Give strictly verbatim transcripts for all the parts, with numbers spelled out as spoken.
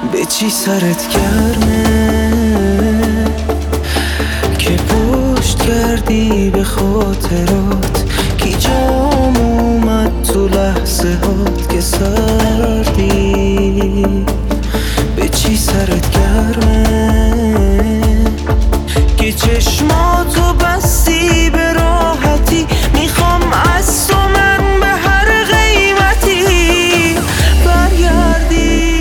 به چی سرت گرمه که پشت کردی به خاطرات؟ کی جام اومد تو لحظه هات که سردی؟ به چی سرت گرمه که چشماتو بستی به راحتی؟ میخوام از تو من به هر قیمتی برگردی.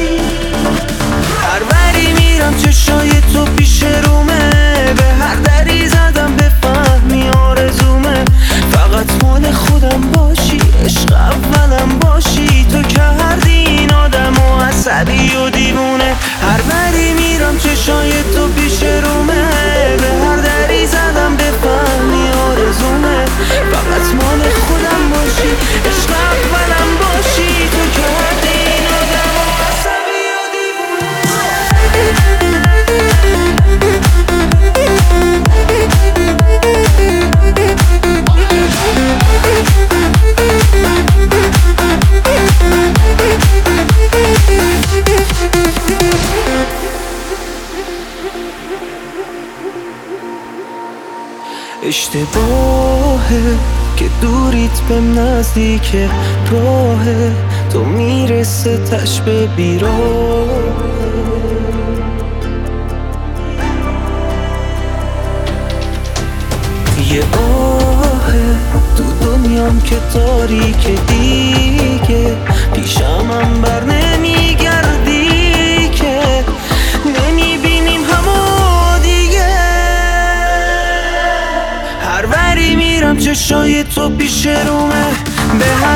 هر وری میرم چشای تو پیش رومه، به هر دری زدم بفهمی آرزومه. فقط مال خودم باشی، عشق اولم باشی. تو کردی این آدمو عصبی و دیوونه. هر وری میرم چشای تو پیش رومه، به هر دری زدم بفهمی آرزومه. فقط مال خودم باشی، عشق اولم باشی. تو کردی این آدمو عصبی و دیوونه. اشتباهه که دوریت بهم نزدیکه، راهه تو میرسه تش به بیراه. یه آهه تو دنیام که تاریکه دیگه، پیشم هم بر نمیگردی که نمیبینیم همو دیگه. هر وری میرم چشای تو پیش رومه، به